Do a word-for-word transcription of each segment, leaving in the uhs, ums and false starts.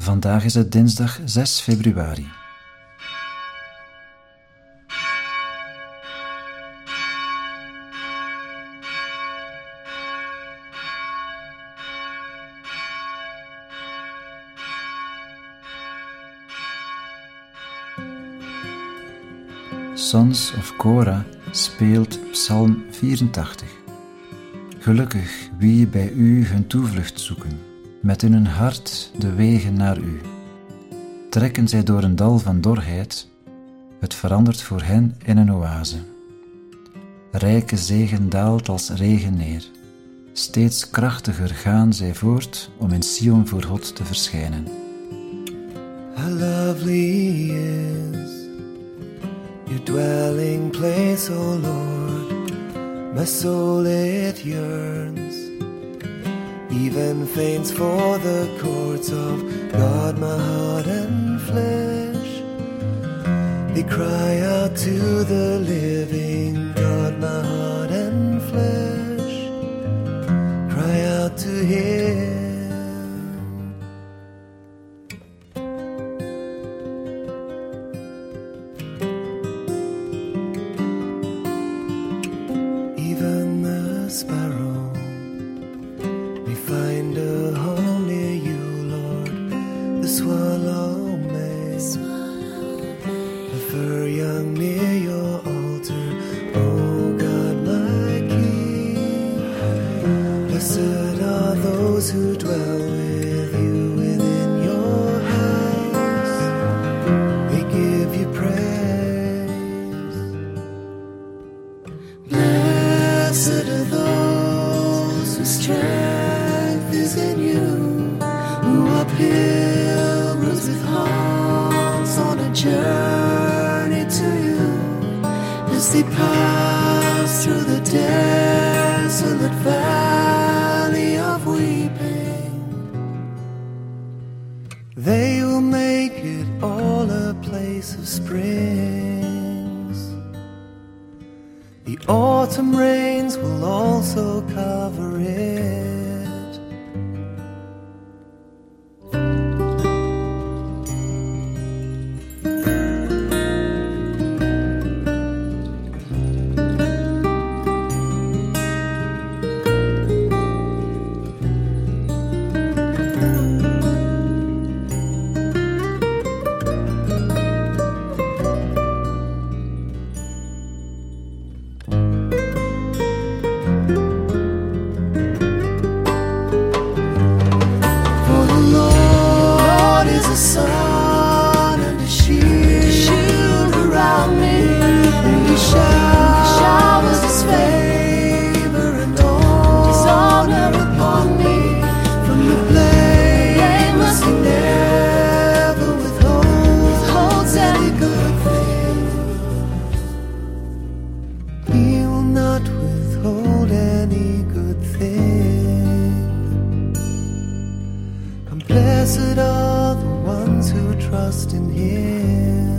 Vandaag is het dinsdag zes februari. Sons of Korah speelt Psalm vierentachtig. Gelukkig wie bij u hun toevlucht zoeken, met in hun hart de wegen naar u. Trekken zij door een dal van dorheid, het verandert voor hen in een oase. Rijke zegen daalt als regen neer. Steeds krachtiger gaan zij voort om in Sion voor God te verschijnen. How lovely is your dwelling place, O Lord. My soul it yearns, even faints for the courts of God. My heart and flesh, they cry out to the living God. My heart and flesh cry out to Him. Even the sparrow may find a home near you, Lord. The swallow may prefer young near your altar. Oh God, my King, blessed are those who dwell with you within your house. They give you praise. Blessed are those whose strength is in you, who are pilgrims with hearts on a journey to you. As they pass through the desolate valley of weeping, they will make it all a place of springs. The autumn rains will also cover it. Sun and a shield, shield around me, and He showers His favor and all His honor upon me. From the blameless He never withholds, withholds any good thing. He will not withhold any good thing. And blessed are the ones who trust in Him.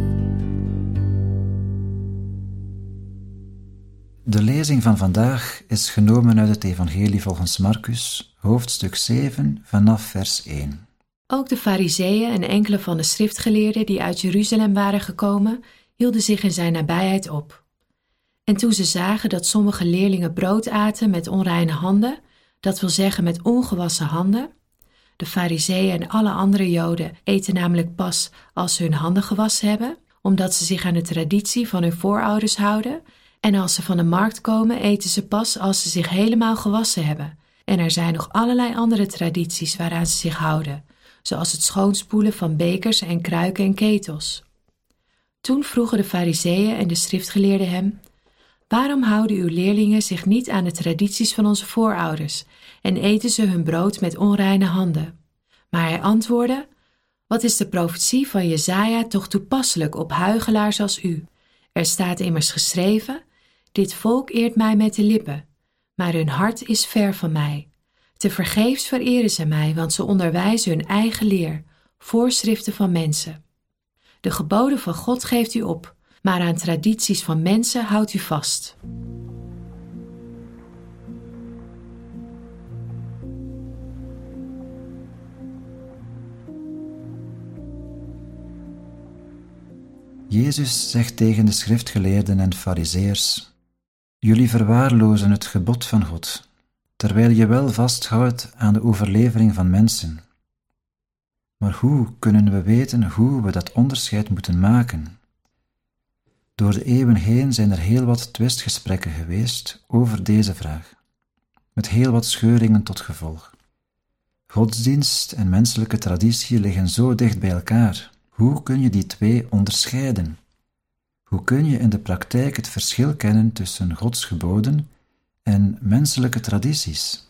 De lezing van vandaag is genomen uit het Evangelie volgens Marcus, hoofdstuk zeven, vanaf vers één. Ook de Farizeeën en enkele van de schriftgeleerden die uit Jeruzalem waren gekomen, hielden zich in zijn nabijheid op. En toen ze zagen dat sommige leerlingen brood aten met onreine handen, dat wil zeggen met ongewassen handen. De Farizeeën en alle andere Joden eten namelijk pas als ze hun handen gewassen hebben, omdat ze zich aan de traditie van hun voorouders houden. En als ze van de markt komen, eten ze pas als ze zich helemaal gewassen hebben. En er zijn nog allerlei andere tradities waaraan ze zich houden, zoals het schoonspoelen van bekers en kruiken en ketels. Toen vroegen de Farizeeën en de schriftgeleerden hem: waarom houden uw leerlingen zich niet aan de tradities van onze voorouders en eten ze hun brood met onreine handen? Maar hij antwoordde: wat is de profetie van Jesaja toch toepasselijk op huichelaars als u? Er staat immers geschreven: dit volk eert mij met de lippen, maar hun hart is ver van mij. Tevergeefs vereren ze mij, want ze onderwijzen hun eigen leer, voorschriften van mensen. De geboden van God geeft u op, maar aan tradities van mensen houdt u vast. Jezus zegt tegen de schriftgeleerden en farizeërs: jullie verwaarlozen het gebod van God, terwijl je wel vasthoudt aan de overlevering van mensen. Maar hoe kunnen we weten hoe we dat onderscheid moeten maken? Door de eeuwen heen zijn er heel wat twistgesprekken geweest over deze vraag, met heel wat scheuringen tot gevolg. Godsdienst en menselijke traditie liggen zo dicht bij elkaar. Hoe kun je die twee onderscheiden? Hoe kun je in de praktijk het verschil kennen tussen Gods geboden en menselijke tradities?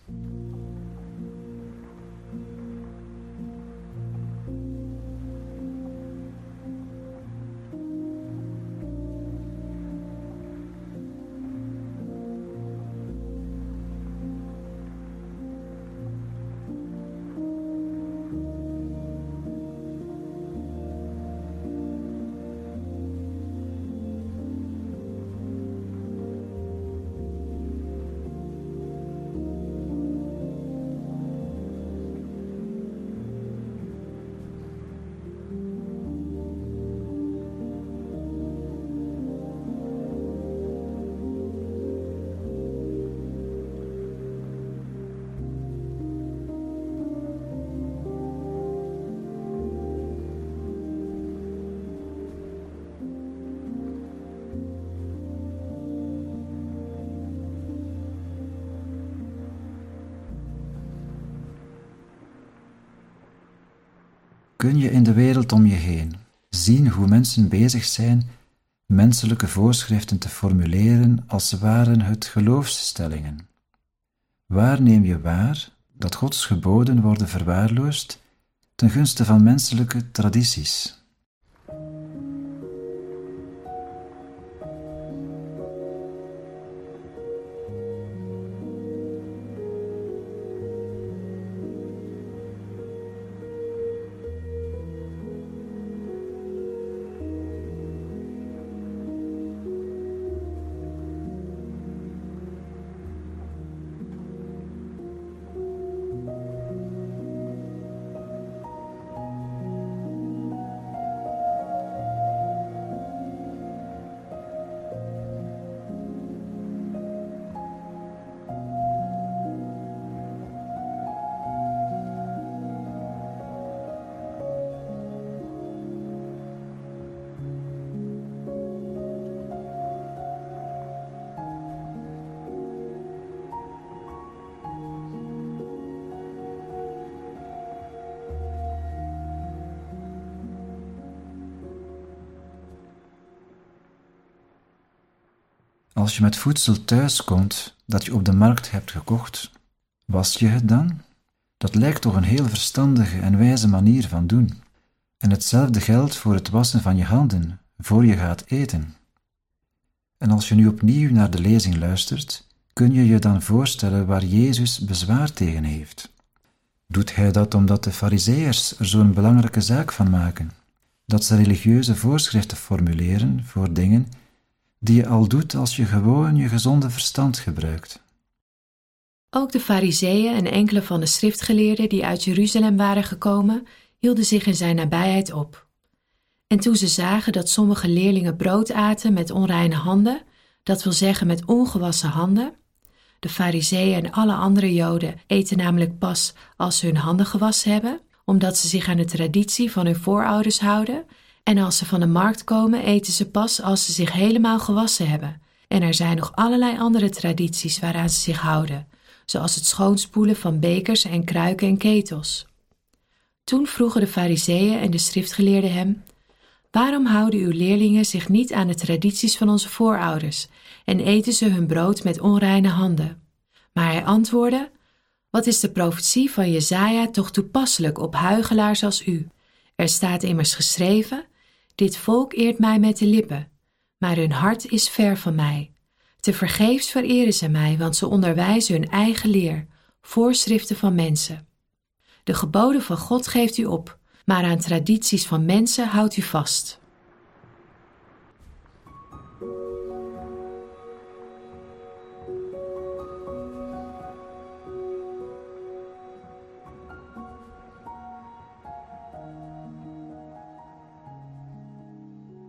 Kun je in de wereld om je heen zien hoe mensen bezig zijn menselijke voorschriften te formuleren als ze waren het geloofsstellingen? Waar neem je waar dat Gods geboden worden verwaarloosd ten gunste van menselijke tradities? Als je met voedsel thuiskomt dat je op de markt hebt gekocht, was je het dan? Dat lijkt toch een heel verstandige en wijze manier van doen. En hetzelfde geldt voor het wassen van je handen, voor je gaat eten. En als je nu opnieuw naar de lezing luistert, kun je je dan voorstellen waar Jezus bezwaar tegen heeft. Doet hij dat omdat de farizeërs er zo'n belangrijke zaak van maken, dat ze religieuze voorschriften formuleren voor dingen die je al doet als je gewoon je gezonde verstand gebruikt? Ook de farizeeën en enkele van de schriftgeleerden die uit Jeruzalem waren gekomen, hielden zich in zijn nabijheid op. En toen ze zagen dat sommige leerlingen brood aten met onreine handen, dat wil zeggen met ongewassen handen, de farizeeën en alle andere joden eten namelijk pas als ze hun handen gewassen hebben, omdat ze zich aan de traditie van hun voorouders houden, en als ze van de markt komen eten ze pas als ze zich helemaal gewassen hebben. En er zijn nog allerlei andere tradities waaraan ze zich houden, zoals het schoonspoelen van bekers en kruiken en ketels. Toen vroegen de farizeeën en de schriftgeleerden hem: waarom houden uw leerlingen zich niet aan de tradities van onze voorouders en eten ze hun brood met onreine handen? Maar hij antwoordde: wat is de profetie van Jesaja toch toepasselijk op huichelaars als u? Er staat immers geschreven: dit volk eert mij met de lippen, maar hun hart is ver van mij. Tevergeefs vereren ze mij, want ze onderwijzen hun eigen leer, voorschriften van mensen. De geboden van God geeft u op, maar aan tradities van mensen houdt u vast.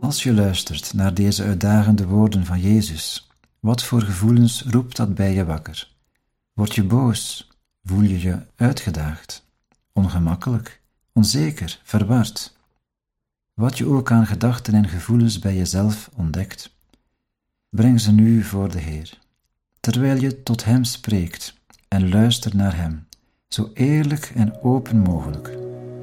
Als je luistert naar deze uitdagende woorden van Jezus, wat voor gevoelens roept dat bij je wakker? Word je boos? Voel je je uitgedaagd? Ongemakkelijk? Onzeker? Verward? Wat je ook aan gedachten en gevoelens bij jezelf ontdekt, breng ze nu voor de Heer, terwijl je tot Hem spreekt en luister naar Hem, zo eerlijk en open mogelijk.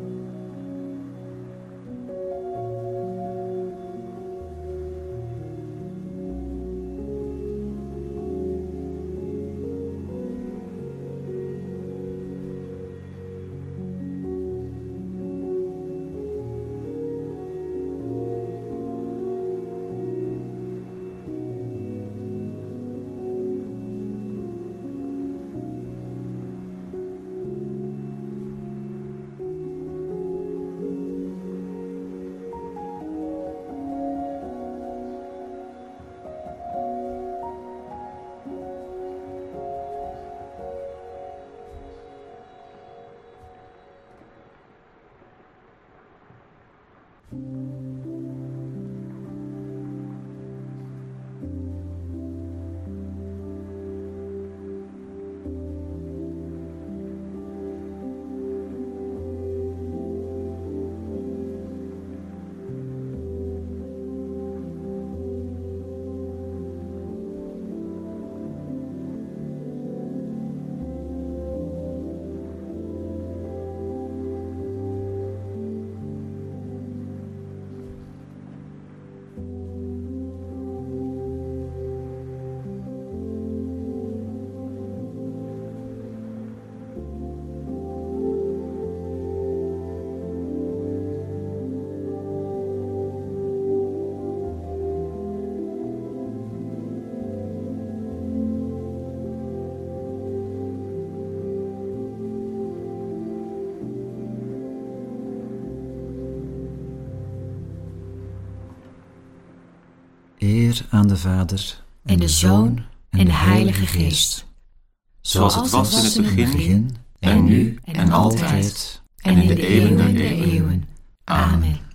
Eer aan de Vader en, en de Zoon en de Heilige Geest, zoals het was in het begin, en nu en altijd, en in de eeuwen der eeuwen. Amen.